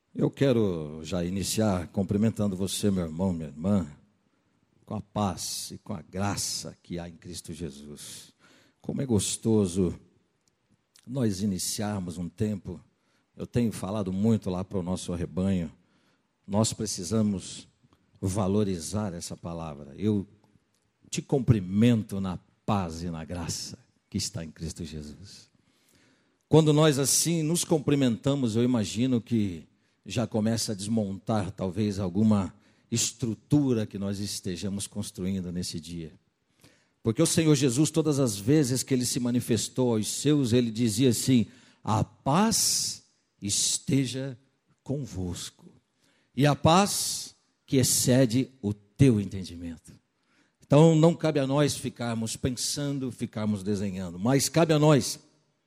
Eu quero já iniciar cumprimentando você, meu irmão, minha irmã, com a paz e com a graça que há em Cristo Jesus. Como é gostoso nós iniciarmos um tempo. Eu tenho falado muito lá para o nosso rebanho. Nós precisamos valorizar essa palavra. Eu te cumprimento na paz e na graça que está em Cristo Jesus. Quando nós assim nos cumprimentamos, eu imagino que já começa a desmontar talvez alguma estrutura que nós estejamos construindo nesse dia. Porque o Senhor Jesus, todas as vezes que Ele se manifestou aos seus, Ele dizia assim: a paz esteja convosco. E a paz que excede o teu entendimento. Então não cabe a nós ficarmos pensando, ficarmos desenhando, mas cabe a nós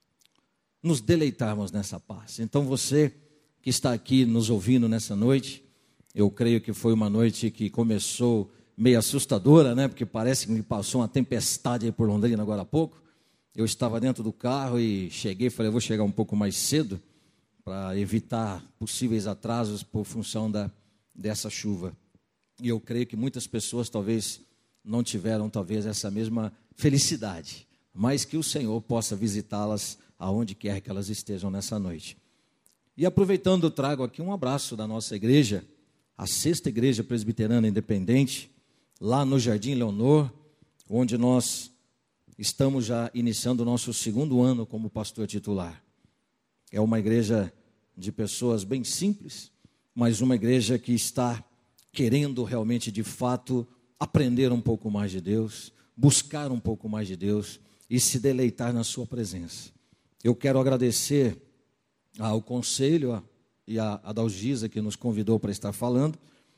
nos deleitarmos nessa paz. Então você que está aqui nos ouvindo nessa noite, eu creio que foi uma noite que começou meio assustadora, né? Porque parece que me passou uma tempestade aí por Londrina agora há pouco. Eu estava dentro do carro e cheguei, falei, eu vou chegar um pouco mais cedo para evitar possíveis atrasos por função dessa chuva. E eu creio que muitas pessoas talvez não tiveram talvez essa mesma felicidade, mas que o Senhor possa visitá-las aonde quer que elas estejam nessa noite. E aproveitando, eu trago aqui um abraço da nossa igreja, a 6ª Igreja Presbiterana Independente, lá no Jardim Leonor, onde nós estamos já iniciando o nosso 2º ano como pastor titular. É uma igreja de pessoas bem simples, mas uma igreja que está querendo realmente, de fato, aprender um pouco mais de Deus, buscar um pouco mais de Deus e se deleitar na sua presença. Eu quero agradecer ao conselho e a Dalgisa que nos convidou para estar falando.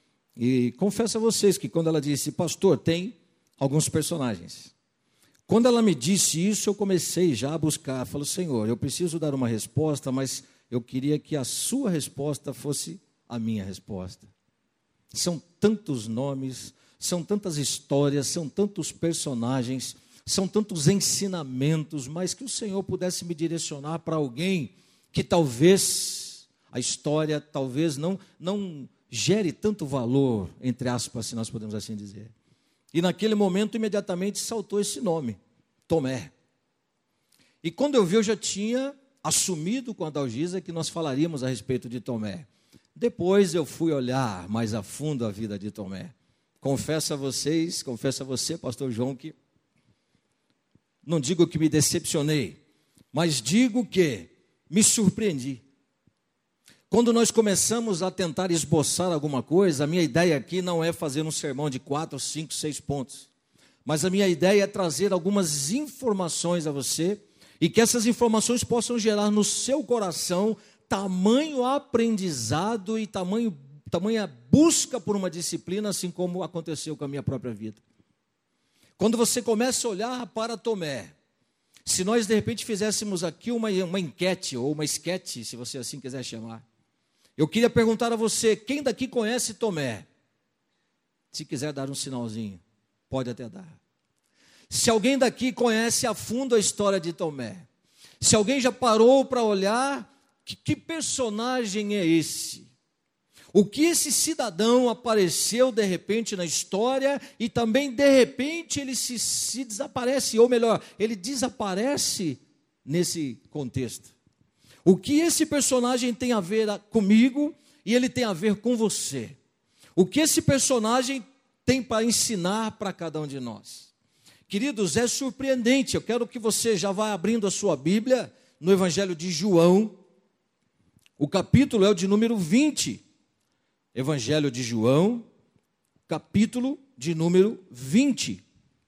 E confesso a vocês que quando ela disse, pastor, tem alguns personagens. Quando ela me disse isso, eu comecei já a buscar. Falei, Senhor, eu preciso dar uma resposta, mas eu queria que a sua resposta fosse a minha resposta. São tantos nomes, são tantas histórias, são tantos personagens, são tantos ensinamentos, mas que o Senhor pudesse me direcionar para alguém que talvez a história talvez não gere tanto valor, entre aspas, se nós podemos assim dizer. E naquele momento, imediatamente, saltou esse nome, Tomé. E quando eu vi, eu já tinha assumido com a Dalgisa que nós falaríamos a respeito de Tomé. Depois eu fui olhar mais a fundo a vida de Tomé. Confesso a você, pastor João, que não digo que me decepcionei, mas digo que me surpreendi. Quando nós começamos a tentar esboçar alguma coisa, a minha ideia aqui não é fazer um sermão de 4, 5, 6 pontos. Mas a minha ideia é trazer algumas informações a você e que essas informações possam gerar no seu coração tamanho aprendizado e tamanha busca por uma disciplina, assim como aconteceu com a minha própria vida. Quando você começa a olhar para Tomé, se nós de repente fizéssemos aqui uma enquete ou uma esquete, se você assim quiser chamar, eu queria perguntar a você, quem daqui conhece Tomé? Se quiser dar um sinalzinho, pode até dar. Se alguém daqui conhece a fundo a história de Tomé, se alguém já parou para olhar, que personagem é esse? O que esse cidadão apareceu de repente na história e também de repente ele se desaparece, ou melhor, ele desaparece nesse contexto. O que esse personagem tem a ver comigo e ele tem a ver com você? O que esse personagem tem para ensinar para cada um de nós? Queridos, é surpreendente. Eu quero que você já vá abrindo a sua Bíblia no Evangelho de João. O capítulo é o de número 20. Evangelho de João, capítulo de número 20.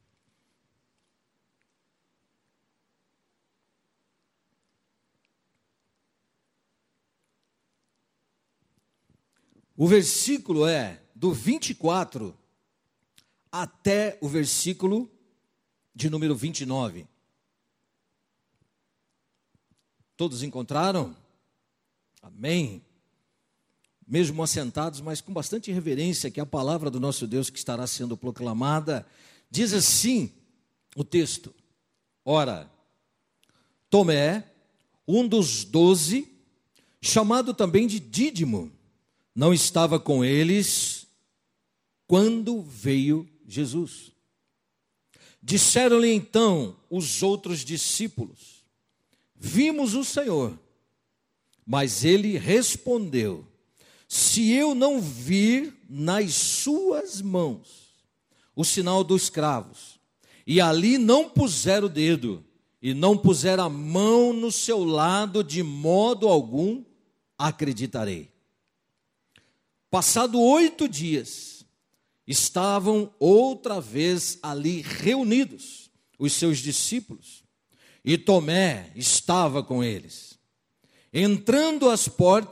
O versículo é do 24 até o versículo de número 29. Todos encontraram? Amém. Mesmo assentados, mas com bastante reverência, que é a palavra do nosso Deus que estará sendo proclamada. Diz assim o texto: ora, Tomé, um dos 12, chamado também de Dídimo, não estava com eles quando veio Jesus. Disseram-lhe então os outros discípulos: vimos o Senhor. Mas ele respondeu: se eu não vir nas suas mãos o sinal dos cravos, e ali não puser o dedo, e não puser a mão no seu lado, de modo algum acreditarei. Passado 8 dias, estavam outra vez ali reunidos os seus discípulos, e Tomé estava com eles. Estando as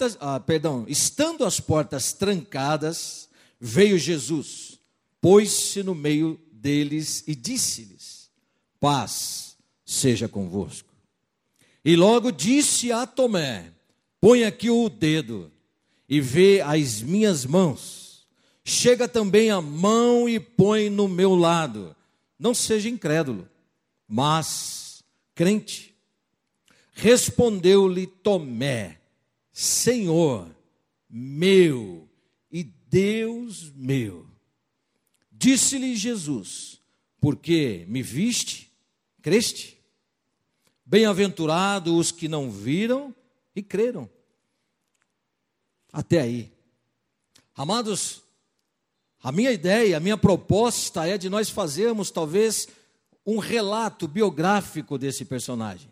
portas trancadas, veio Jesus, pôs-se no meio deles e disse-lhes: paz seja convosco. E logo disse a Tomé: põe aqui o dedo e vê as minhas mãos. Chega também a mão e põe no meu lado. Não seja incrédulo, mas crente. Respondeu-lhe Tomé: Senhor meu e Deus meu. Disse-lhe Jesus: porque me viste, creste? Bem-aventurados os que não viram e creram. Até aí. Amados, a minha ideia, a minha proposta é de nós fazermos talvez um relato biográfico desse personagem.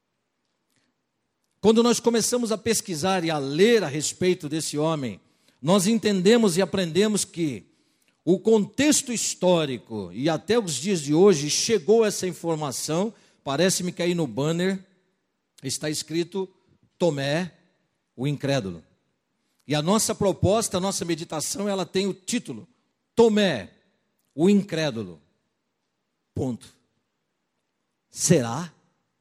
Quando nós começamos a pesquisar e a ler a respeito desse homem, nós entendemos e aprendemos que o contexto histórico, e até os dias de hoje, chegou essa informação, parece-me que aí no banner está escrito Tomé, o incrédulo. E a nossa proposta, a nossa meditação, ela tem o título, Tomé, o incrédulo. Ponto. Será?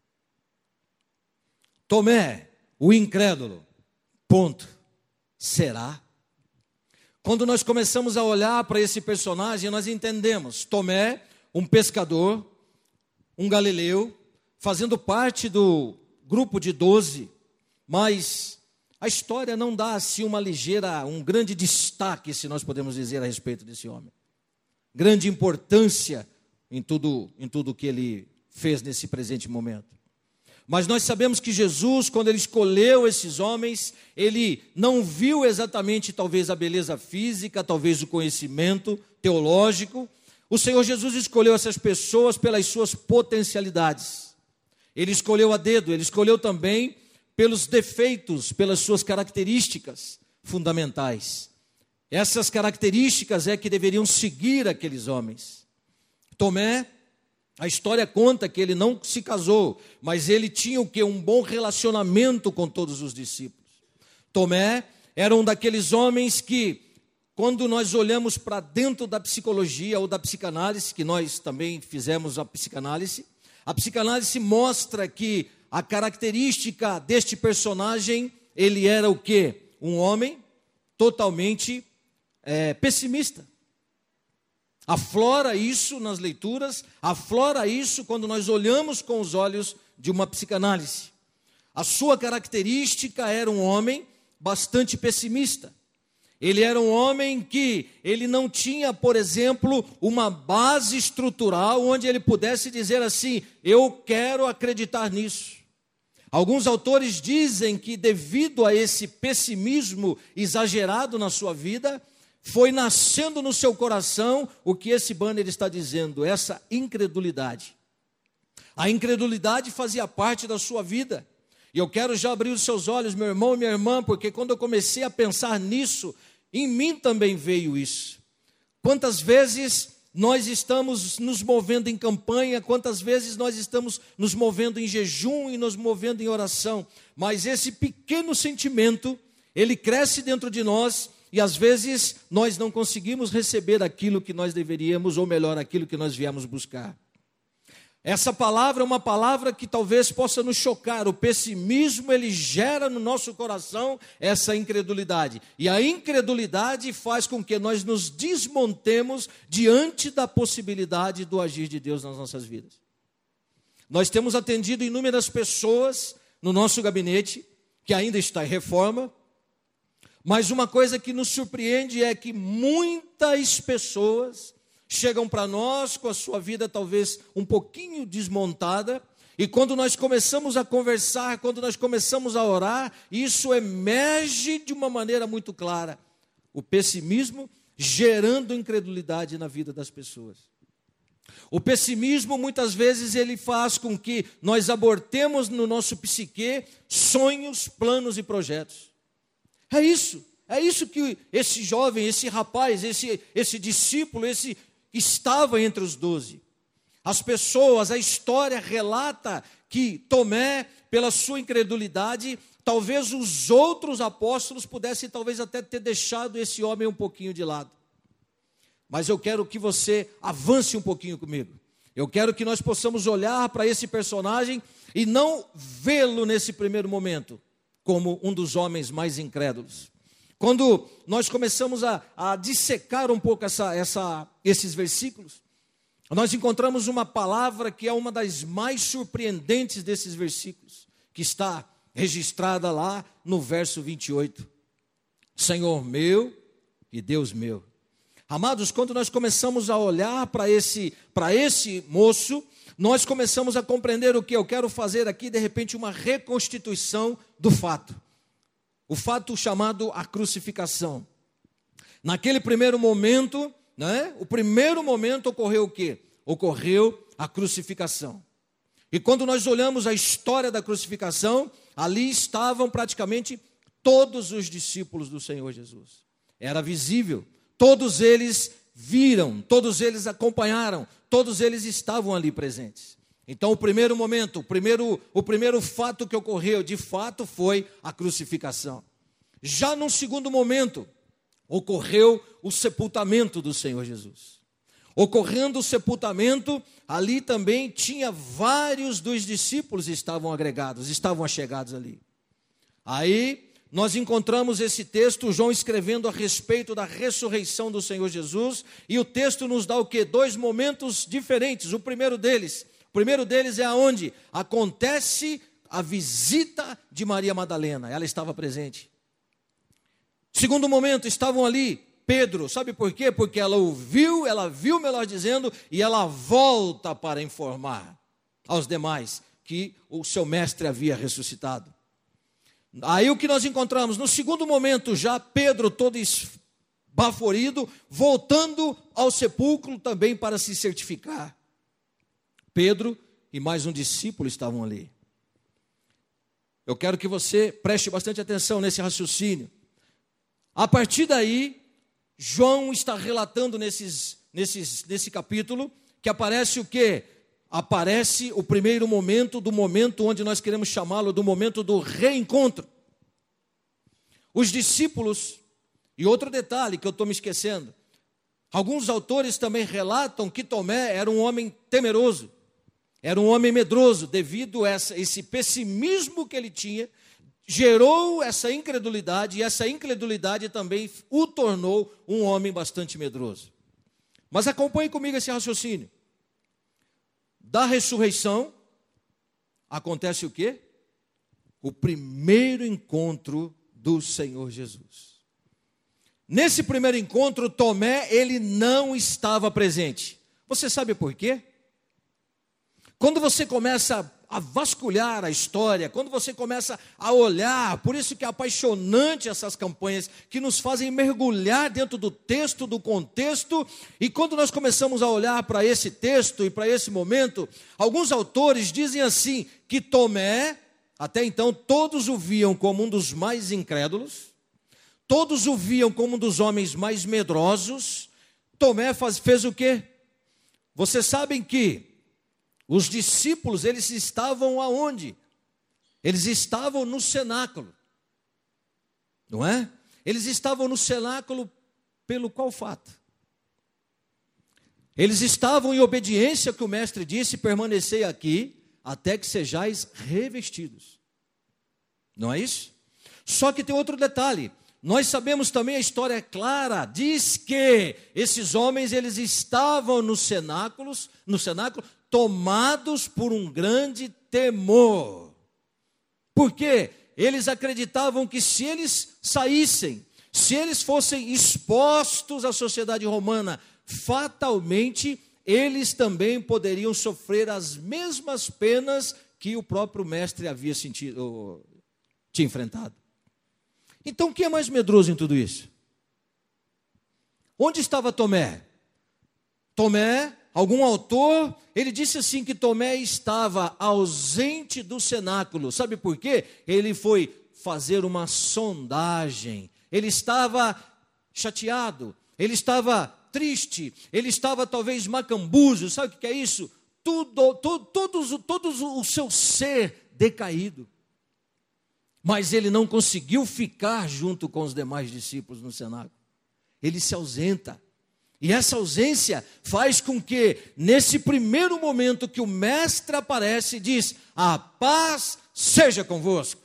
Tomé, o incrédulo. Ponto. Será? Quando nós começamos a olhar para esse personagem, nós entendemos. Tomé, um pescador, um galileu, fazendo parte do grupo de 12, mas a história não dá assim um grande destaque, se nós podemos dizer, a respeito desse homem. Grande importância em tudo que ele fez nesse presente momento. Mas nós sabemos que Jesus, quando ele escolheu esses homens, ele não viu exatamente talvez a beleza física, talvez o conhecimento teológico. O Senhor Jesus escolheu essas pessoas pelas suas potencialidades. Ele escolheu a dedo, ele escolheu também pelos defeitos, pelas suas características fundamentais. Essas características é que deveriam seguir aqueles homens. Tomé, a história conta que ele não se casou, mas ele tinha o quê? Um bom relacionamento com todos os discípulos. Tomé era um daqueles homens que, quando nós olhamos para dentro da psicologia ou da psicanálise, que nós também fizemos a psicanálise mostra que a característica deste personagem, ele era o quê? Um homem totalmente pessimista. Aflora isso nas leituras, aflora isso quando nós olhamos com os olhos de uma psicanálise. A sua característica era um homem bastante pessimista. Ele era um homem que ele não tinha, por exemplo, uma base estrutural onde ele pudesse dizer assim: eu quero acreditar nisso. Alguns autores dizem que devido a esse pessimismo exagerado na sua vida, foi nascendo no seu coração o que esse banner está dizendo, essa incredulidade. A incredulidade fazia parte da sua vida. E eu quero já abrir os seus olhos, meu irmão e minha irmã, porque quando eu comecei a pensar nisso, em mim também veio isso. Quantas vezes nós estamos nos movendo em campanha, quantas vezes nós estamos nos movendo em jejum e nos movendo em oração, mas esse pequeno sentimento, ele cresce dentro de nós, e às vezes nós não conseguimos receber aquilo que nós deveríamos, ou melhor, aquilo que nós viemos buscar. Essa palavra é uma palavra que talvez possa nos chocar. O pessimismo, ele gera no nosso coração essa incredulidade. E a incredulidade faz com que nós nos desmontemos diante da possibilidade do agir de Deus nas nossas vidas. Nós temos atendido inúmeras pessoas no nosso gabinete, que ainda está em reforma, Mas uma coisa que nos surpreende é que muitas pessoas chegam para nós com a sua vida talvez um pouquinho desmontada, e quando nós começamos a conversar, quando nós começamos a orar, isso emerge de uma maneira muito clara. O pessimismo gerando incredulidade na vida das pessoas. O pessimismo, muitas vezes, ele faz com que nós abortemos no nosso psique sonhos, planos e projetos. É isso que esse jovem, esse rapaz, esse discípulo, esse estava entre os 12. As pessoas, a história relata que Tomé, pela sua incredulidade, talvez os outros apóstolos pudessem talvez até ter deixado esse homem um pouquinho de lado. Mas eu quero que você avance um pouquinho comigo. Eu quero que nós possamos olhar para esse personagem e não vê-lo nesse primeiro momento como um dos homens mais incrédulos. Quando nós começamos a dissecar um pouco esses versículos, nós encontramos uma palavra que é uma das mais surpreendentes desses versículos, que está registrada lá no verso 28. Senhor meu e Deus meu. Amados, quando nós começamos a olhar para esse moço, nós começamos a compreender o que eu quero fazer aqui, de repente, uma reconstituição do fato. O fato chamado a crucificação. Naquele primeiro momento, o primeiro momento ocorreu o quê? Ocorreu a crucificação. E quando nós olhamos a história da crucificação, ali estavam praticamente todos os discípulos do Senhor Jesus. Era visível, todos eles viram, todos eles acompanharam, todos eles estavam ali presentes. Então o primeiro momento, o primeiro fato que ocorreu, de fato, foi a crucificação. Já num segundo momento, ocorreu o sepultamento do Senhor Jesus. Ocorrendo o sepultamento, ali também tinha vários dos discípulos estavam agregados, estavam achegados ali. Aí nós encontramos esse texto, João escrevendo a respeito da ressurreição do Senhor Jesus, e o texto nos dá o quê? 2 momentos diferentes. O primeiro deles é aonde acontece a visita de Maria Madalena, ela estava presente. Segundo momento, estavam ali Pedro, sabe por quê? Porque ela viu, melhor dizendo, e ela volta para informar aos demais que o seu mestre havia ressuscitado. Aí o que nós encontramos? No segundo momento, já Pedro todo esbaforido, voltando ao sepulcro também para se certificar. Pedro e mais um discípulo estavam ali. Eu quero que você preste bastante atenção nesse raciocínio. A partir daí, João está relatando nesse capítulo que aparece o quê? Aparece o primeiro momento, do momento onde nós queremos chamá-lo do momento do reencontro. Os discípulos, e outro detalhe que eu estou me esquecendo, alguns autores também relatam que Tomé era um homem temeroso, era um homem medroso, devido a esse pessimismo que ele tinha, gerou essa incredulidade, e essa incredulidade também o tornou um homem bastante medroso. Mas acompanhe comigo esse raciocínio. Da ressurreição, acontece o quê? O primeiro encontro do Senhor Jesus. Nesse primeiro encontro, Tomé, ele não estava presente. Você sabe por quê? Quando você começa a vasculhar a história, quando você começa a olhar, por isso que é apaixonante essas campanhas, que nos fazem mergulhar dentro do texto, do contexto, e quando nós começamos a olhar para esse texto e para esse momento, alguns autores dizem assim, que Tomé, até então todos o viam como um dos mais incrédulos, todos o viam como um dos homens mais medrosos. Tomé fez o quê? Vocês sabem que os discípulos, eles estavam aonde? Eles estavam no cenáculo, não é? Eles estavam no cenáculo pelo qual fato? Eles estavam em obediência que o mestre disse, permanecei aqui até que sejais revestidos. Não é isso? Só que tem outro detalhe. Nós sabemos também, a história é clara, diz que esses homens, eles estavam no cenáculo, tomados por um grande temor. Por quê? Eles acreditavam que se eles saíssem, se eles fossem expostos à sociedade romana, fatalmente eles também poderiam sofrer as mesmas penas que o próprio mestre havia tinha enfrentado. Então, quem é mais medroso em tudo isso? Onde estava Tomé? Tomé, algum autor, ele disse assim que Tomé estava ausente do cenáculo. Sabe por quê? Ele foi fazer uma sondagem. Ele estava chateado, ele estava triste, ele estava talvez macambuzo. Sabe o que é isso? Todo o seu ser decaído. Mas ele não conseguiu ficar junto com os demais discípulos no cenáculo. Ele se ausenta. E essa ausência faz com que, nesse primeiro momento que o mestre aparece, diz: a paz seja convosco.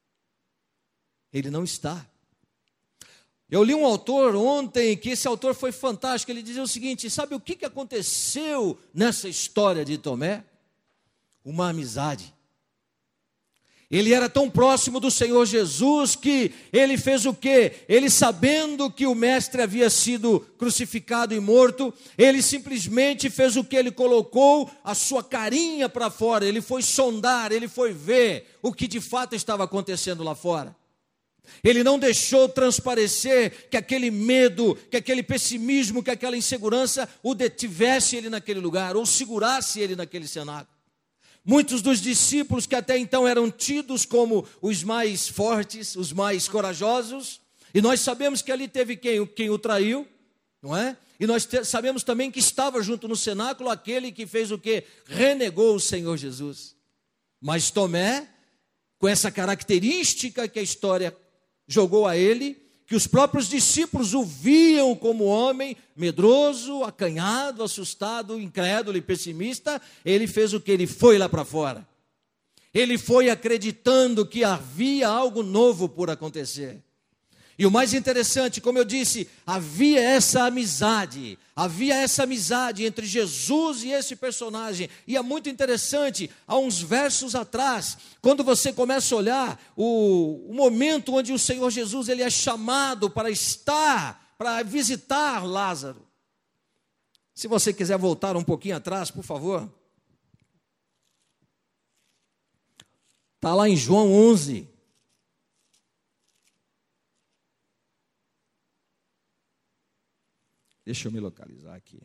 Ele não está. Eu li um autor ontem, que esse autor foi fantástico. Ele dizia o seguinte: sabe o que aconteceu nessa história de Tomé? Uma amizade. Ele era tão próximo do Senhor Jesus que ele fez o quê? Ele, sabendo que o mestre havia sido crucificado e morto, ele simplesmente fez o que? Ele colocou a sua carinha para fora, ele foi sondar, ele foi ver o que de fato estava acontecendo lá fora. Ele não deixou transparecer que aquele medo, que aquele pessimismo, que aquela insegurança o detivesse ele naquele lugar, ou segurasse ele naquele cenáculo. Muitos dos discípulos que até então eram tidos como os mais fortes, os mais corajosos, e nós sabemos que ali teve quem o traiu, não é? E nós sabemos também que estava junto no cenáculo aquele que fez o quê? Renegou o Senhor Jesus. Mas Tomé, com essa característica que a história jogou a ele, que os próprios discípulos o viam como homem medroso, acanhado, assustado, incrédulo e pessimista, ele fez o que? Ele foi lá para fora. Ele foi acreditando que havia algo novo por acontecer. E o mais interessante, como eu disse, havia essa amizade entre Jesus e esse personagem. E é muito interessante, há uns versos atrás, quando você começa a olhar o momento onde o Senhor Jesus ele é chamado para visitar Lázaro. Se você quiser voltar um pouquinho atrás, por favor. Está lá em João 11. Deixa eu me localizar aqui.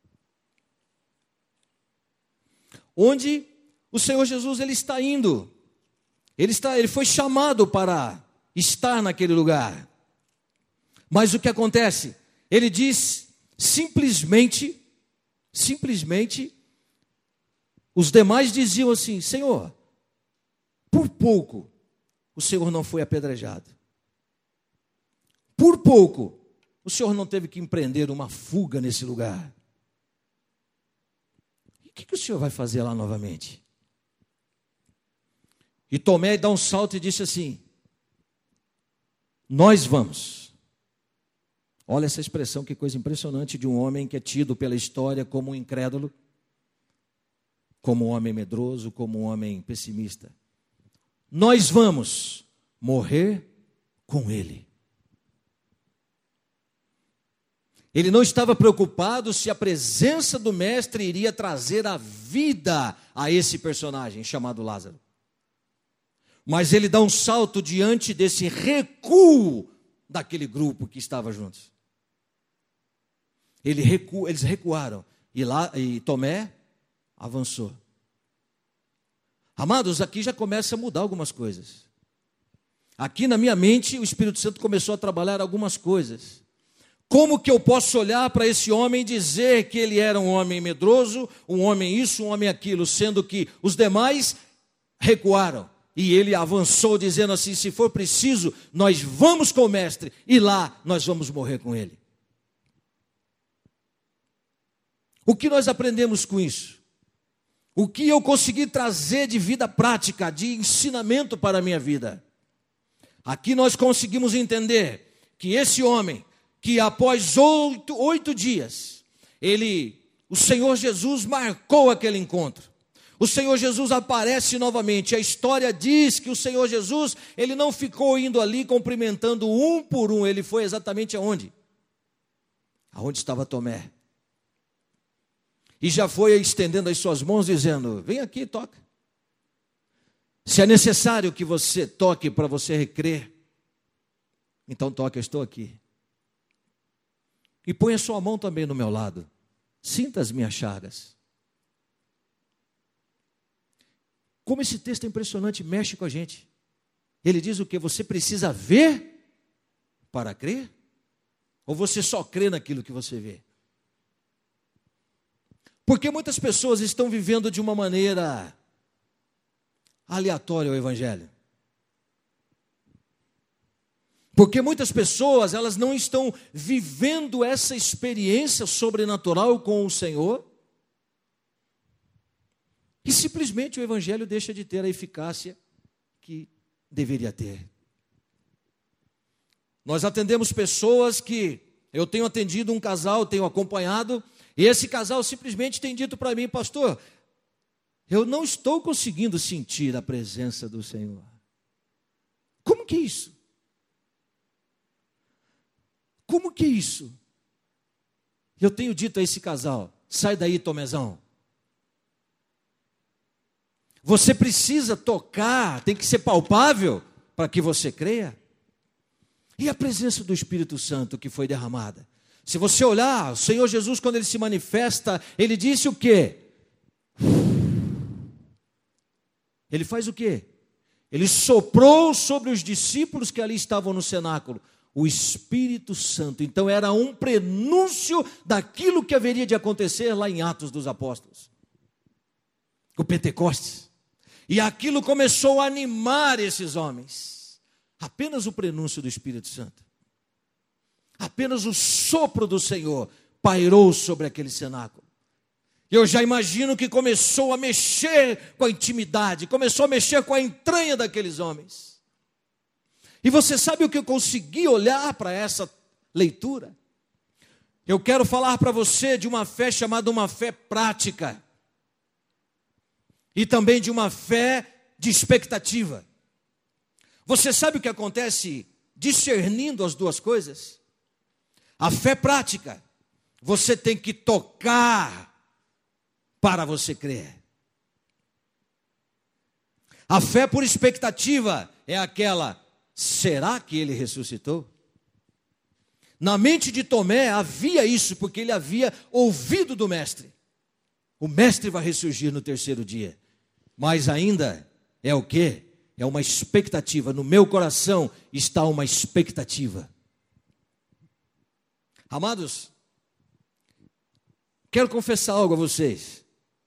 Onde o Senhor Jesus ele está indo. Ele foi chamado para estar naquele lugar. Mas o que acontece? Ele diz simplesmente, os demais diziam assim: Senhor, por pouco o Senhor não foi apedrejado. Por pouco o Senhor não teve que empreender uma fuga nesse lugar. E o que o Senhor vai fazer lá novamente? E Tomé dá um salto e disse assim: nós vamos. Olha essa expressão, que coisa impressionante de um homem que é tido pela história como um incrédulo, como um homem medroso, como um homem pessimista. Nós vamos morrer com ele. Ele não estava preocupado se a presença do mestre iria trazer a vida a esse personagem chamado Lázaro. Mas ele dá um salto diante desse recuo daquele grupo que estava juntos. Eles recuaram e Tomé avançou. Amados, aqui já começa a mudar algumas coisas. Aqui na minha mente o Espírito Santo começou a trabalhar algumas coisas. Como que eu posso olhar para esse homem e dizer que ele era um homem medroso, um homem isso, um homem aquilo, sendo que os demais recuaram? E ele avançou dizendo assim: se for preciso, nós vamos com o mestre e lá nós vamos morrer com ele. O que nós aprendemos com isso? O que eu consegui trazer de vida prática, de ensinamento para a minha vida? Aqui nós conseguimos entender que esse homem, que após 8 dias, o Senhor Jesus marcou aquele encontro. o Senhor Jesus aparece novamente. A história diz que o Senhor Jesus, ele não ficou indo ali cumprimentando um por um, ele foi exatamente aonde? Aonde estava Tomé. E já foi estendendo as suas mãos, dizendo: vem aqui, toca. Se é necessário que você toque para você recrer, então toque, eu estou aqui. E põe a sua mão também no meu lado. Sinta as minhas chagas. Como esse texto é impressionante, mexe com a gente. Ele diz o quê? Você precisa ver para crer? Ou você só crê naquilo que você vê? Porque muitas pessoas estão vivendo de uma maneira aleatória o Evangelho. Porque muitas pessoas, elas não estão vivendo essa experiência sobrenatural com o Senhor. E simplesmente o Evangelho deixa de ter a eficácia que deveria ter. Nós atendemos pessoas que, eu tenho atendido um casal, tenho acompanhado, e esse casal simplesmente tem dito para mim: pastor, eu não estou conseguindo sentir a presença do Senhor. Como que é isso? Como que é isso? Eu tenho dito a esse casal: sai daí, Tomezão. Você precisa tocar, tem que ser palpável para que você creia. E a presença do Espírito Santo que foi derramada? Se você olhar, o Senhor Jesus, quando ele se manifesta, ele disse o quê? Ele faz o quê? Ele soprou sobre os discípulos que ali estavam no cenáculo o Espírito Santo. Então era um prenúncio daquilo que haveria de acontecer lá em Atos dos Apóstolos, o Pentecostes. E aquilo começou a animar esses homens. Apenas o prenúncio do Espírito Santo, apenas o sopro do Senhor pairou sobre aquele cenáculo. Eu já imagino que começou a mexer com a intimidade, começou a mexer com a entranha daqueles homens. E você sabe o que eu consegui olhar para essa leitura? Eu quero falar para você de uma fé chamada uma fé prática. E também de uma fé de expectativa. Você sabe o que acontece discernindo as duas coisas? A fé prática, você tem que tocar para você crer. A fé por expectativa é aquela: será que ele ressuscitou? Na mente de Tomé havia isso, porque ele havia ouvido do mestre: o mestre vai ressurgir no terceiro dia. Mas ainda é o quê? É uma expectativa. No meu coração está uma expectativa. Amados, quero confessar algo a vocês.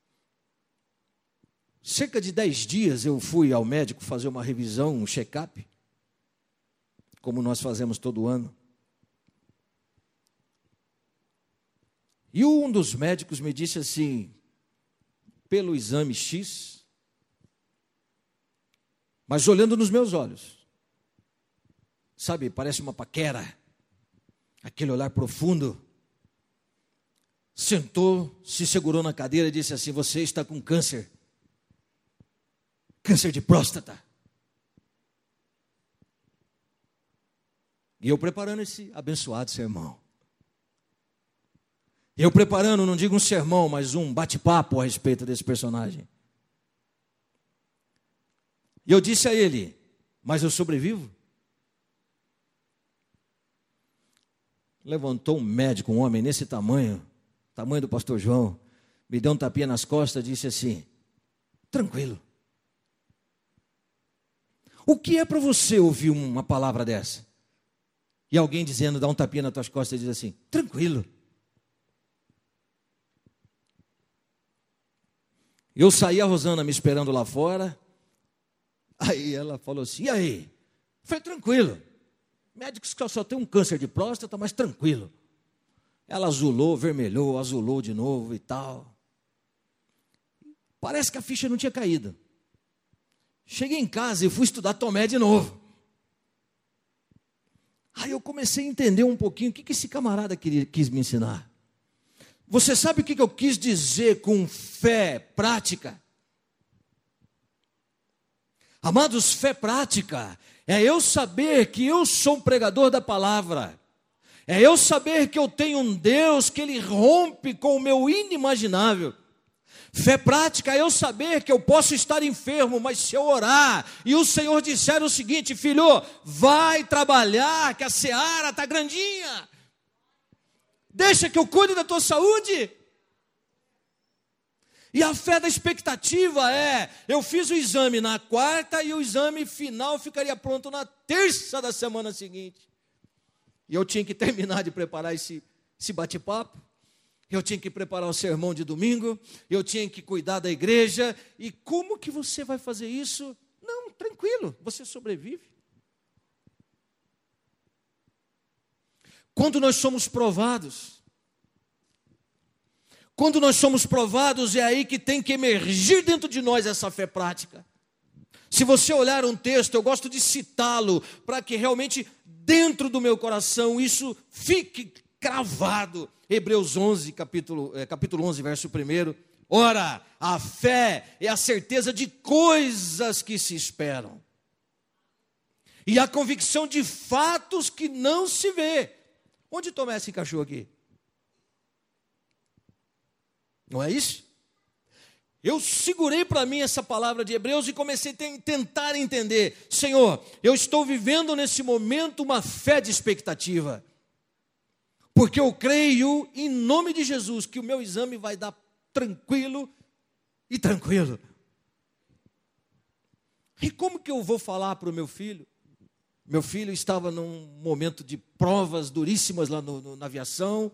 Cerca de 10 dias eu fui ao médico fazer uma revisão, um check-up, como nós fazemos todo ano. E um dos médicos me disse assim: pelo exame X, mas olhando nos meus olhos, sabe, parece uma paquera, aquele olhar profundo, sentou, se segurou na cadeira e disse assim: você está com câncer de próstata. E eu preparando esse abençoado sermão. Eu preparando, não digo um sermão, mas um bate-papo a respeito desse personagem. E eu disse a ele: mas eu sobrevivo? Levantou um médico, um homem nesse tamanho do pastor João, me deu um tapinha nas costas e disse assim: tranquilo. O que é para você ouvir uma palavra dessa? E alguém dizendo, dá um tapinha nas tuas costas e diz assim: tranquilo. Eu saí, a Rosana me esperando lá fora. Aí ela falou assim: e aí? Falei: tranquilo. Médicos que só tem um câncer de próstata, mas tranquilo. Ela azulou, vermelhou, azulou de novo e tal. Parece que a ficha não tinha caído. Cheguei em casa e fui estudar Tomé de novo. Aí eu comecei a entender um pouquinho o que esse camarada quis me ensinar. Você sabe o que eu quis dizer com fé prática? Amados, fé prática é eu saber que eu sou um pregador da palavra. É eu saber que eu tenho um Deus que Ele rompe com o meu inimaginável. Fé prática é eu saber que eu posso estar enfermo, mas se eu orar e o Senhor disser o seguinte: filho, vai trabalhar, que a seara está grandinha, deixa que eu cuide da tua saúde. E a fé da expectativa é: eu fiz o exame na quarta e o exame final ficaria pronto na terça da semana seguinte. E eu tinha que terminar de preparar esse bate-papo. Eu tinha que preparar o sermão de domingo. Eu tinha que cuidar da igreja. E como que você vai fazer isso? Não, tranquilo, você sobrevive. Quando nós somos provados, é aí que tem que emergir dentro de nós essa fé prática. Se você olhar um texto, eu gosto de citá-lo, para que realmente dentro do meu coração isso fique cravado. Hebreus 11, capítulo 11, verso 1. Ora, a fé é a certeza de coisas que se esperam, e a convicção de fatos que não se vê. Onde Tomé se encaixou aqui? Não é isso? Eu segurei para mim essa palavra de Hebreus e comecei a tentar entender. Senhor, eu estou vivendo nesse momento uma fé de expectativa, porque eu creio em nome de Jesus que o meu exame vai dar tranquilo. E como que eu vou falar para o meu filho? Meu filho estava num momento de provas duríssimas lá na aviação.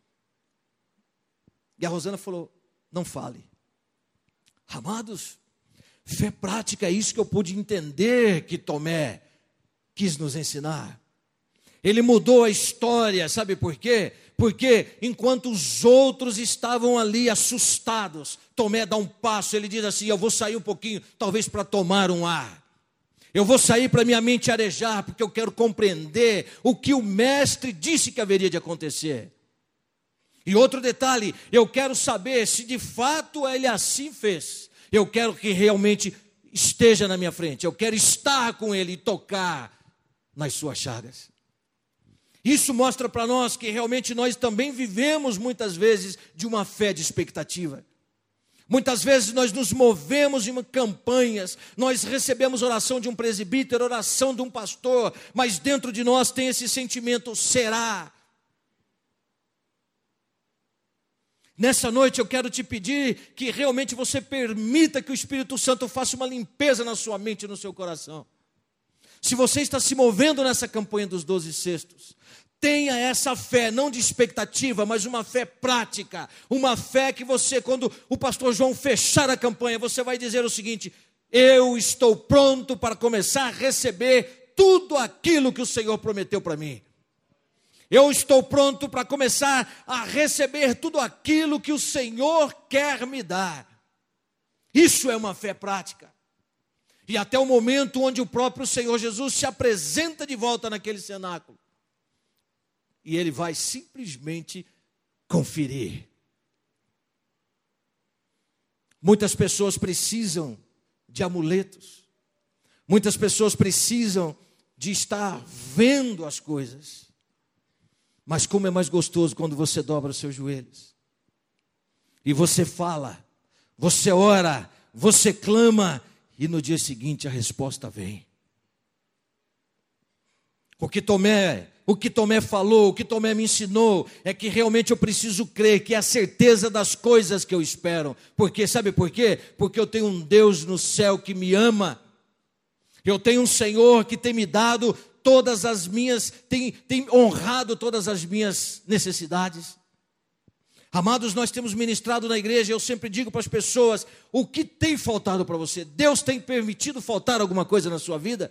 E a Rosana falou: não fale. Amados, fé prática é isso que eu pude entender que Tomé quis nos ensinar. Ele mudou a história, sabe por quê? Porque enquanto os outros estavam ali assustados, Tomé dá um passo, ele diz assim: eu vou sair um pouquinho, talvez para tomar um ar. Eu vou sair para minha mente arejar, porque eu quero compreender o que o mestre disse que haveria de acontecer. E outro detalhe, eu quero saber se de fato ele assim fez. Eu quero que realmente esteja na minha frente. Eu quero estar com ele e tocar nas suas chagas. Isso mostra para nós que realmente nós também vivemos muitas vezes de uma fé de expectativa. Muitas vezes nós nos movemos em campanhas, nós recebemos oração de um presbítero, oração de um pastor, mas dentro de nós tem esse sentimento: será? Nessa noite eu quero te pedir que realmente você permita que o Espírito Santo faça uma limpeza na sua mente e no seu coração. Se você está se movendo nessa campanha dos 12 cestos, tenha essa fé, não de expectativa, mas uma fé prática. Uma fé que você, quando o pastor João fechar a campanha, você vai dizer o seguinte: eu estou pronto para começar a receber tudo aquilo que o Senhor prometeu para mim. Eu estou pronto para começar a receber tudo aquilo que o Senhor quer me dar. Isso é uma fé prática. E até o momento onde o próprio Senhor Jesus se apresenta de volta naquele cenáculo. E ele vai simplesmente conferir. Muitas pessoas precisam de amuletos. Muitas pessoas precisam de estar vendo as coisas. Mas como é mais gostoso quando você dobra os seus joelhos. E você fala, você ora, você clama, e no dia seguinte a resposta vem. O que Tomé falou, o que Tomé me ensinou, é que realmente eu preciso crer, que é a certeza das coisas que eu espero. Porque, sabe por quê? Porque eu tenho um Deus no céu que me ama. Eu tenho um Senhor que tem me dado todas as minhas, tem honrado todas as minhas necessidades. Amados, nós temos ministrado na igreja, eu sempre digo para as pessoas: o que tem faltado para você? Deus tem permitido faltar alguma coisa na sua vida?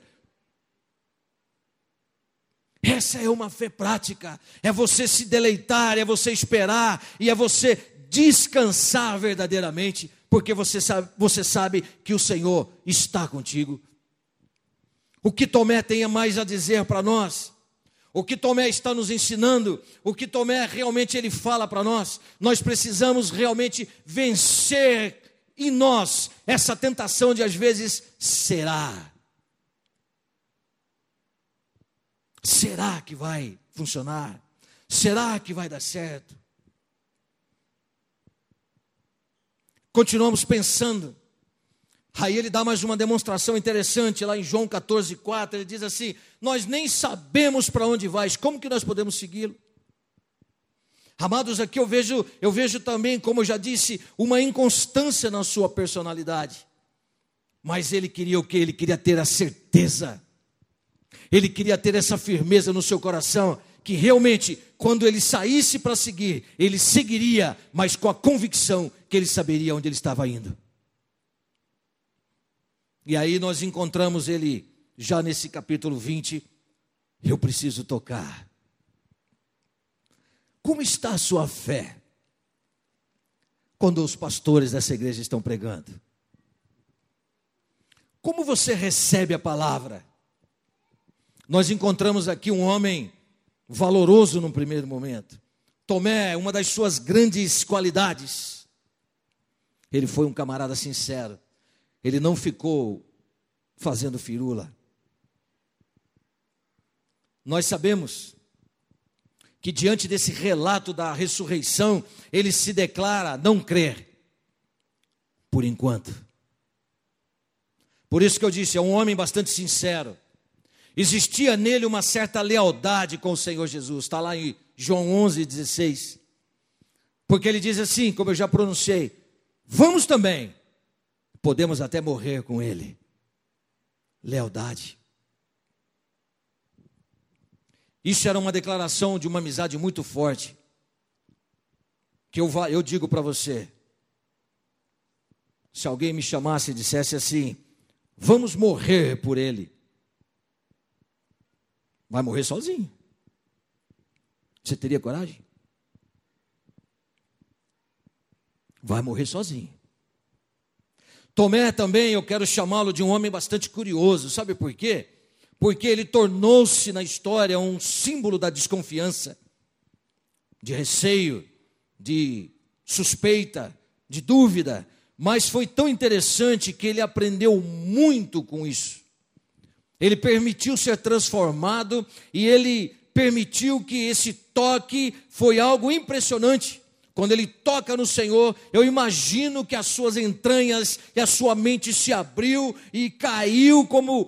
Essa é uma fé prática, é você se deleitar, é você esperar, e é você descansar verdadeiramente, porque você sabe que o Senhor está contigo. O que Tomé tem mais a dizer para nós, o que Tomé está nos ensinando, o que Tomé realmente ele fala para nós, nós precisamos realmente vencer em nós essa tentação de às vezes será. Será que vai funcionar? Será que vai dar certo? Continuamos pensando. Aí ele dá mais uma demonstração interessante lá em João 14:4. Ele diz assim: nós nem sabemos para onde vais, como que nós podemos segui-lo? Amados, aqui eu vejo também, como eu já disse, uma inconstância na sua personalidade. Mas ele queria o quê? Ele queria ter a certeza. Ele queria ter essa firmeza no seu coração, que realmente, quando ele saísse para seguir, ele seguiria, mas com a convicção que ele saberia onde ele estava indo. E aí nós encontramos ele, já nesse capítulo 20, eu preciso tocar. Como está a sua fé quando os pastores dessa igreja estão pregando? Como você recebe a palavra? Nós encontramos aqui um homem valoroso no primeiro momento. Tomé, uma das suas grandes qualidades, ele foi um camarada sincero. Ele não ficou fazendo firula. Nós sabemos que diante desse relato da ressurreição, ele se declara não crer, por enquanto. Por isso que eu disse, é um homem bastante sincero. Existia nele uma certa lealdade com o Senhor Jesus. Está lá em João 11:16. Porque ele diz assim, como eu já pronunciei: vamos também, podemos até morrer com ele. Lealdade. Isso era uma declaração de uma amizade muito forte. Que eu digo para você, se alguém me chamasse e dissesse assim: vamos morrer por ele, vai morrer sozinho. Você teria coragem? Vai morrer sozinho. Tomé também, eu quero chamá-lo de um homem bastante curioso. Sabe por quê? Porque ele tornou-se na história um símbolo da desconfiança, de receio, de suspeita, de dúvida. Mas foi tão interessante que ele aprendeu muito com isso. Ele permitiu ser transformado e ele permitiu que esse toque foi algo impressionante. Quando ele toca no Senhor, eu imagino que as suas entranhas e a sua mente se abriu e caiu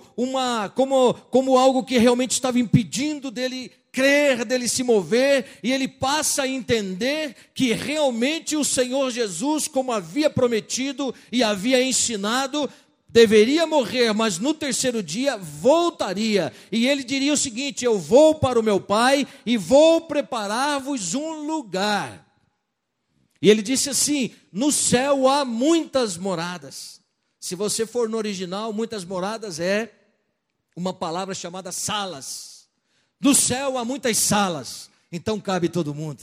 como algo que realmente estava impedindo dele crer, dele se mover, e ele passa a entender que realmente o Senhor Jesus, como havia prometido e havia ensinado, deveria morrer, mas no terceiro dia voltaria. E ele diria o seguinte: eu vou para o meu Pai e vou preparar-vos um lugar. E ele disse assim: no céu há muitas moradas. Se você for no original, muitas moradas é uma palavra chamada salas. No céu há muitas salas, então cabe todo mundo.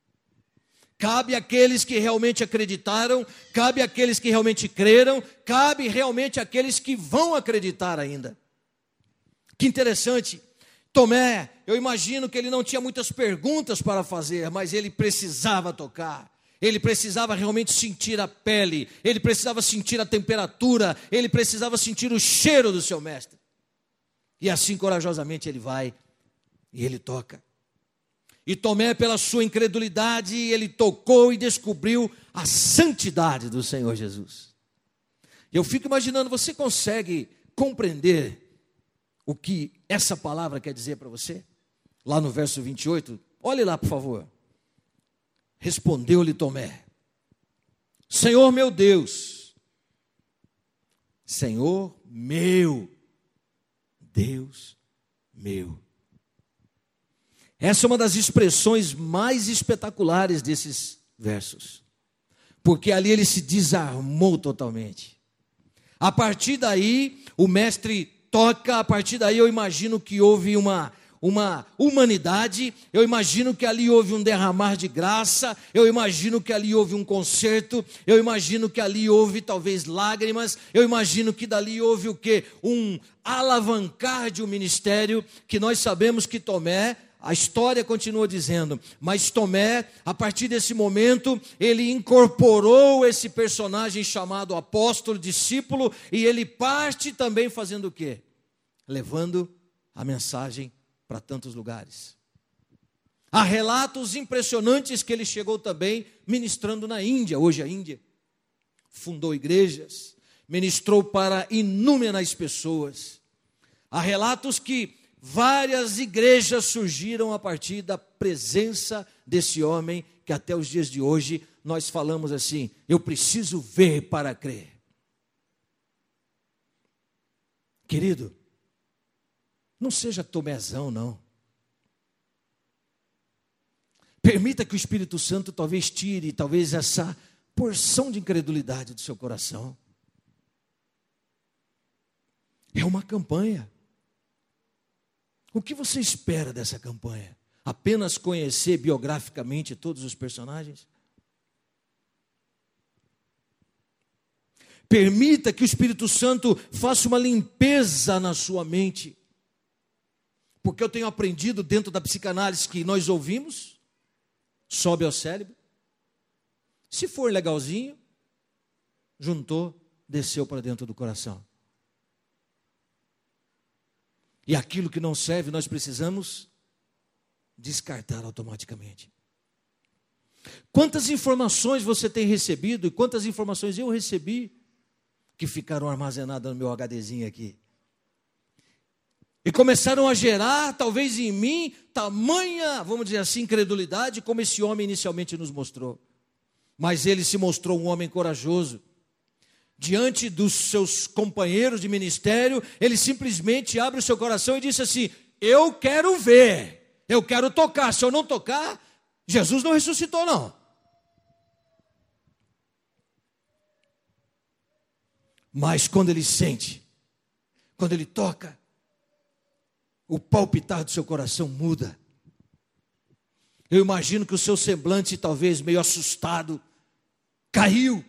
Cabe àqueles que realmente acreditaram, cabe àqueles que realmente creram, cabe realmente àqueles que vão acreditar ainda. Que interessante. Tomé, eu imagino que ele não tinha muitas perguntas para fazer, mas ele precisava tocar. Ele precisava realmente sentir a pele, ele precisava sentir a temperatura, ele precisava sentir o cheiro do seu mestre. E assim corajosamente ele vai e ele toca. E Tomé, pela sua incredulidade, ele tocou e descobriu a santidade do Senhor Jesus. Eu fico imaginando, você consegue compreender o que essa palavra quer dizer para você? Lá no verso 28, olhe lá por favor. Respondeu-lhe Tomé: Senhor meu Deus, Senhor meu, Deus meu. Essa é uma das expressões mais espetaculares desses versos, porque ali ele se desarmou totalmente. A partir daí, o mestre toca, a partir daí eu imagino que houve uma humanidade, eu imagino que ali houve um derramar de graça, eu imagino que ali houve um concerto, eu imagino que ali houve talvez lágrimas, eu imagino que dali houve o quê? Um alavancar de um ministério, que nós sabemos que Tomé, a história continua dizendo, mas Tomé, a partir desse momento, ele incorporou esse personagem chamado apóstolo, discípulo, e ele parte também fazendo o quê? Levando a mensagem para tantos lugares. Há relatos impressionantes que ele chegou também ministrando na Índia. Hoje a Índia fundou igrejas, ministrou para inúmeras pessoas. Há relatos que várias igrejas surgiram a partir da presença desse homem, que até os dias de hoje nós falamos assim: eu preciso ver para crer. Querido, não seja tomézão, não. Permita que o Espírito Santo talvez tire, talvez essa porção de incredulidade do seu coração. É uma campanha. O que você espera dessa campanha? Apenas conhecer biograficamente todos os personagens? Permita que o Espírito Santo faça uma limpeza na sua mente. Porque eu tenho aprendido dentro da psicanálise que nós ouvimos, sobe ao cérebro. Se for legalzinho, juntou, desceu para dentro do coração. E aquilo que não serve, nós precisamos descartar automaticamente. Quantas informações você tem recebido e quantas informações eu recebi que ficaram armazenadas no meu HDzinho aqui? E começaram a gerar, talvez em mim, tamanha, vamos dizer assim, incredulidade, como esse homem inicialmente nos mostrou. Mas ele se mostrou um homem corajoso. Diante dos seus companheiros de ministério, ele simplesmente abre o seu coração e disse assim: eu quero ver, eu quero tocar. Se eu não tocar, Jesus não ressuscitou, não. Mas quando ele sente, quando ele toca, o palpitar do seu coração muda. Eu imagino que o seu semblante, talvez meio assustado, caiu.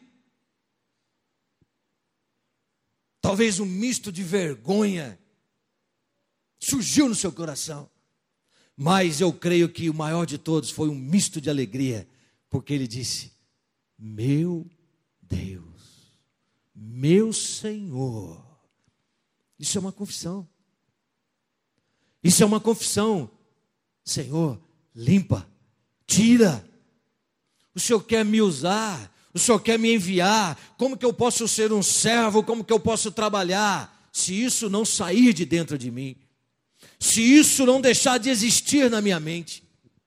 Talvez um misto de vergonha surgiu no seu coração. Mas eu creio que o maior de todos foi um misto de alegria, porque ele disse: meu Deus, meu Senhor. Isso é uma confissão. Isso é uma confissão. Senhor, limpa, tira. O Senhor quer me usar, o Senhor quer me enviar. Como que eu posso ser um servo? Como que eu posso trabalhar? Se isso não sair de dentro de mim, se isso não deixar de existir na minha mente.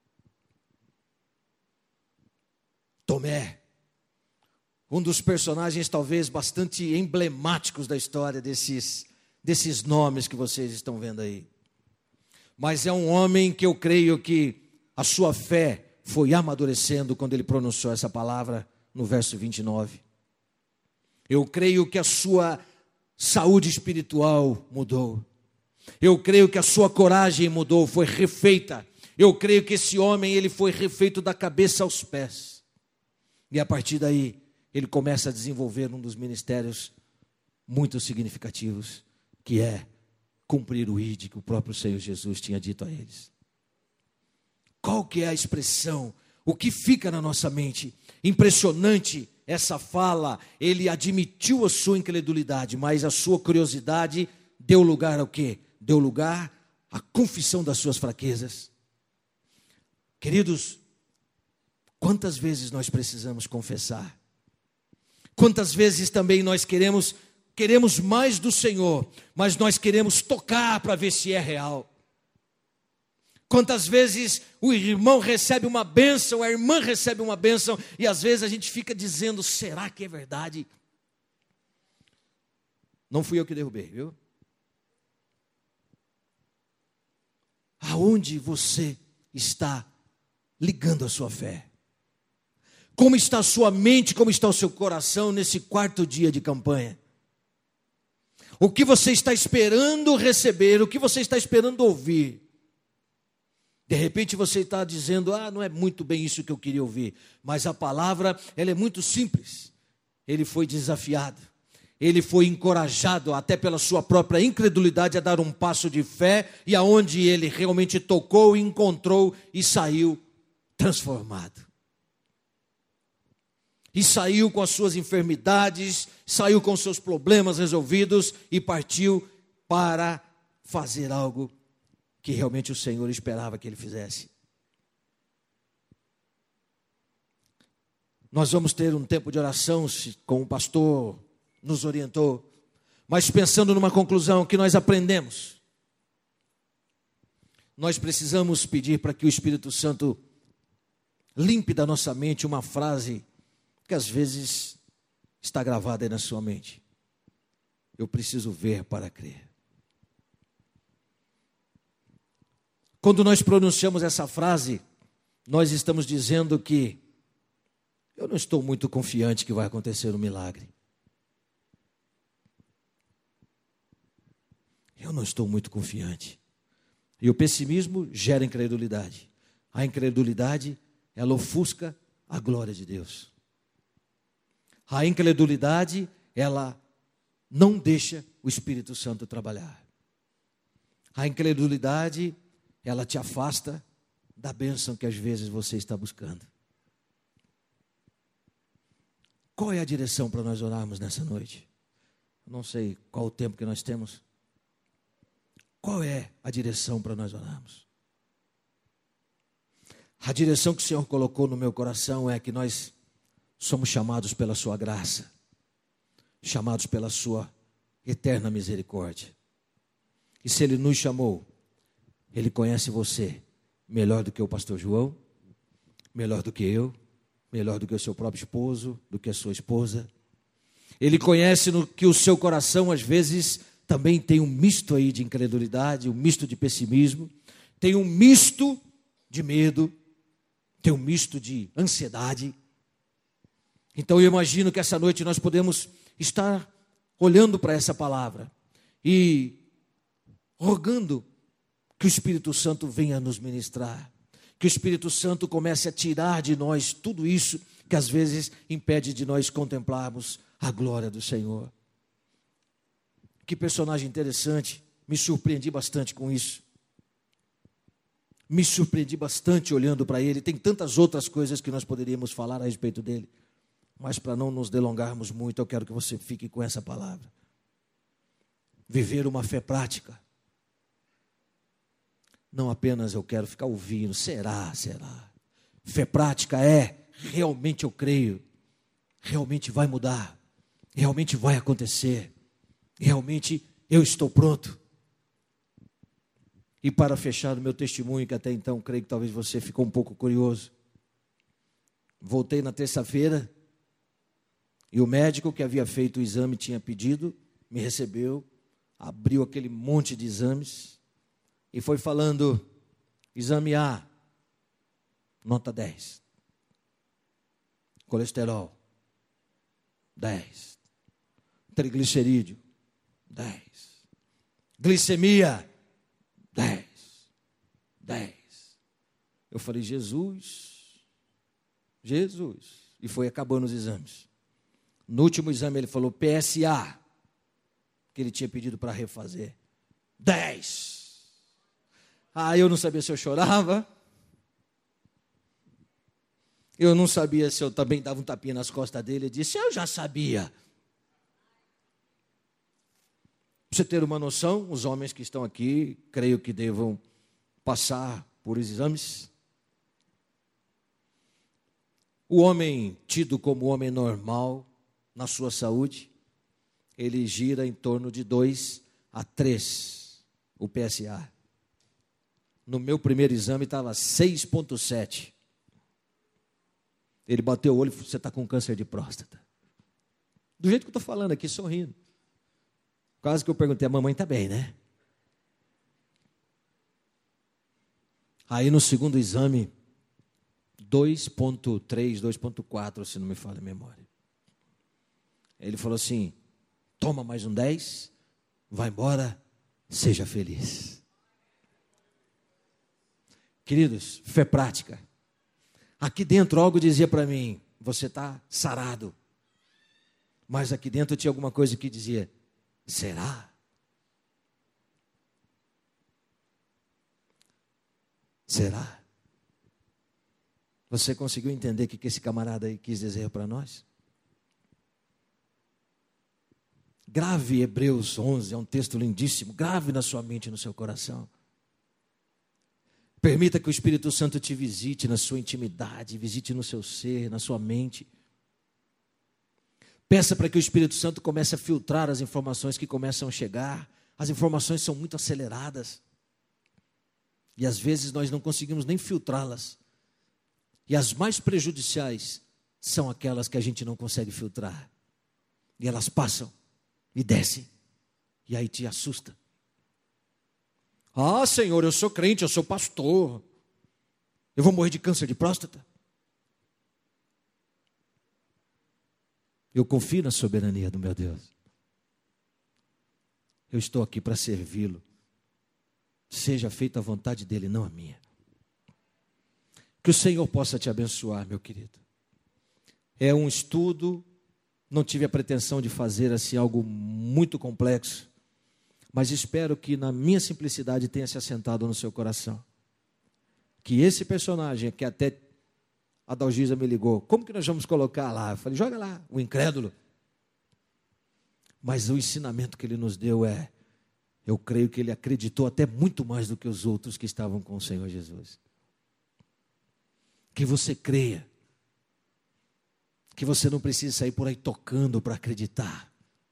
Tomé, um dos personagens talvez bastante emblemáticos da história desses nomes que vocês estão vendo aí. Mas é um homem que eu creio que a sua fé foi amadurecendo quando ele pronunciou essa palavra no verso 29. Eu creio que a sua saúde espiritual mudou. Eu creio que a sua coragem mudou, foi refeita. Eu creio que esse homem, ele foi refeito da cabeça aos pés. E a partir daí, ele começa a desenvolver um dos ministérios muito significativos, que é cumprir o ID que o próprio Senhor Jesus tinha dito a eles. Qual que é a expressão? O que fica na nossa mente? Impressionante essa fala. Ele admitiu a sua incredulidade, mas a sua curiosidade deu lugar ao quê? Deu lugar à confissão das suas fraquezas. Queridos, quantas vezes nós precisamos confessar? Quantas vezes também nós queremos mais do Senhor, mas nós queremos tocar para ver se é real. Quantas vezes o irmão recebe uma bênção, a irmã recebe uma bênção, e às vezes a gente fica dizendo: será que é verdade? Não fui eu que derrubei, viu? Aonde você está ligando a sua fé? Como está a sua mente, como está o seu coração nesse quarto dia de campanha? O que você está esperando receber? O que você está esperando ouvir? De repente você está dizendo: não é muito bem isso que eu queria ouvir. Mas a palavra, ela é muito simples. Ele foi desafiado. Ele foi encorajado, até pela sua própria incredulidade, a dar um passo de fé. E aonde ele realmente tocou, encontrou e saiu transformado. E saiu com as suas enfermidades, saiu com os seus problemas resolvidos e partiu para fazer algo que realmente o Senhor esperava que ele fizesse. Nós vamos ter um tempo de oração, como o pastor nos orientou, mas pensando numa conclusão que nós aprendemos. Nós precisamos pedir para que o Espírito Santo limpe da nossa mente uma frase que às vezes está gravada aí na sua mente. Eu preciso ver para crer. Quando nós pronunciamos essa frase, nós estamos dizendo que eu não estou muito confiante que vai acontecer um milagre. Eu não estou muito confiante. E o pessimismo gera incredulidade. A incredulidade, ela ofusca a glória de Deus. A incredulidade, ela não deixa o Espírito Santo trabalhar. A incredulidade, ela te afasta da bênção que às vezes você está buscando. Qual é a direção para nós orarmos nessa noite? Não sei qual o tempo que nós temos. Qual é a direção para nós orarmos? A direção que o Senhor colocou no meu coração é que nós somos chamados pela sua graça, chamados pela sua eterna misericórdia. E se Ele nos chamou, Ele conhece você melhor do que o pastor João, melhor do que eu, melhor do que o seu próprio esposo, do que a sua esposa. Ele conhece no que o seu coração às vezes também tem um misto aí de incredulidade, um misto de pessimismo, tem um misto de medo, tem um misto de ansiedade. Então eu imagino que essa noite nós podemos estar olhando para essa palavra e rogando que o Espírito Santo venha nos ministrar, que o Espírito Santo comece a tirar de nós tudo isso que às vezes impede de nós contemplarmos a glória do Senhor. Que personagem interessante, me surpreendi bastante com isso. Me surpreendi bastante olhando para ele. Tem tantas outras coisas que nós poderíamos falar a respeito dele, mas para não nos delongarmos muito, eu quero que você fique com essa palavra. Viver uma fé prática. Não apenas eu quero ficar ouvindo, será. Fé prática é, realmente eu creio, realmente vai mudar, realmente vai acontecer, realmente eu estou pronto. E para fechar o meu testemunho, que até então creio que talvez você ficou um pouco curioso, voltei na terça-feira e o médico que havia feito o exame tinha pedido, me recebeu, abriu aquele monte de exames e foi falando: exame A, nota 10. Colesterol, 10. Triglicerídeo, 10. Glicemia, 10. Eu falei: Jesus. E foi acabando os exames. No último exame ele falou PSA, que ele tinha pedido para refazer, 10. Eu não sabia se eu chorava, eu não sabia se eu também dava um tapinha nas costas dele. Ele disse: eu já sabia. Para você ter uma noção, os homens que estão aqui, creio que devam passar por exames. O homem tido como homem normal, na sua saúde, ele gira em torno de 2 a 3, o PSA. No meu primeiro exame estava 6,7. Ele bateu o olho e falou: você está com câncer de próstata. Do jeito que eu estou falando aqui, sorrindo. Quase que eu perguntei: a mamãe está bem, né? Aí no segundo exame, 2,3, 2,4, se não me falha a memória. Ele falou assim: toma mais um 10, vai embora, seja feliz. Queridos, fé prática. Aqui dentro algo dizia para mim: você está sarado. Mas aqui dentro tinha alguma coisa que dizia: será? Será? Você conseguiu entender o que esse camarada aí quis dizer para nós? Grave Hebreus 11, é um texto lindíssimo. Grave na sua mente e no seu coração. Permita que o Espírito Santo te visite na sua intimidade, visite no seu ser, na sua mente. Peça para que o Espírito Santo comece a filtrar as informações que começam a chegar. As informações são muito aceleradas. E às vezes nós não conseguimos nem filtrá-las. E as mais prejudiciais são aquelas que a gente não consegue filtrar. E elas passam e descem. E aí te assusta. Ah, Senhor, eu sou crente, eu sou pastor. Eu vou morrer de câncer de próstata? Eu confio na soberania do meu Deus. Eu estou aqui para servi-lo. Seja feita a vontade dele, não a minha. Que o Senhor possa te abençoar, meu querido. É um estudo, não tive a pretensão de fazer assim algo muito complexo, mas espero que na minha simplicidade tenha se assentado no seu coração. Que esse personagem, que até a Dalgisa me ligou, como que nós vamos colocar lá? Eu falei, joga lá, o incrédulo. Mas o ensinamento que ele nos deu é, eu creio que ele acreditou até muito mais do que os outros que estavam com o Senhor Jesus. Que você creia, que você não precisa sair por aí tocando para acreditar.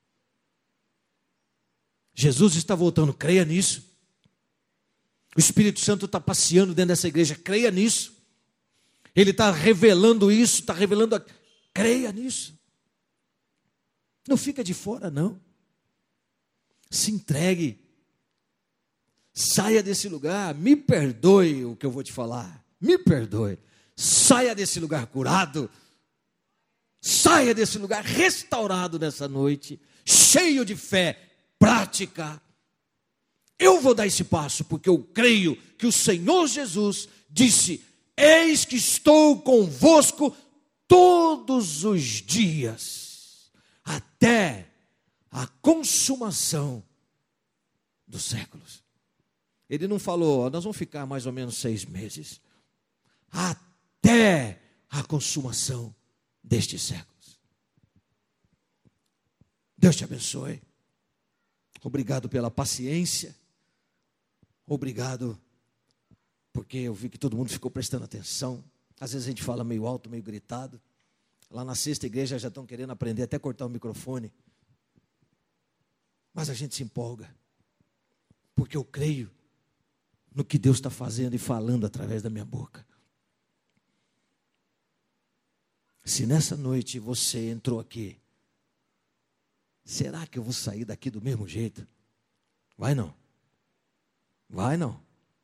Jesus está voltando, creia nisso. O Espírito Santo está passeando dentro dessa igreja, creia nisso. Ele está revelando isso, está revelando, creia nisso. Não fica de fora, não. Se entregue. Saia desse lugar, me perdoe o que eu vou te falar. Me perdoe. Saia desse lugar curado. Saia desse lugar restaurado nessa noite, cheio de fé, prática. Eu vou dar esse passo porque eu creio que o Senhor Jesus disse, eis que estou convosco todos os dias, até a consumação dos séculos. Ele não falou, nós vamos ficar mais ou menos 6 meses, até a consumação destes séculos. Deus te abençoe. Obrigado pela paciência. Obrigado porque eu vi que todo mundo ficou prestando atenção. Às vezes a gente fala meio alto, meio gritado. Lá na sexta igreja já estão querendo aprender até cortar o microfone. Mas a gente se empolga. Porque eu creio no que Deus está fazendo e falando através da minha boca. Se nessa noite você entrou aqui, será que eu vou sair daqui do mesmo jeito? Vai não. Vai não.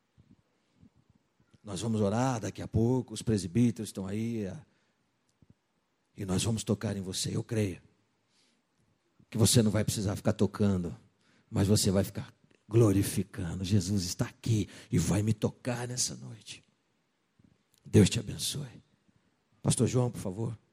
Nós vamos orar daqui a pouco, os presbíteros estão aí, e nós vamos tocar em você, eu creio. Que você não vai precisar ficar tocando, mas você vai ficar glorificando. Jesus está aqui e vai me tocar nessa noite. Deus te abençoe. Pastor João, por favor.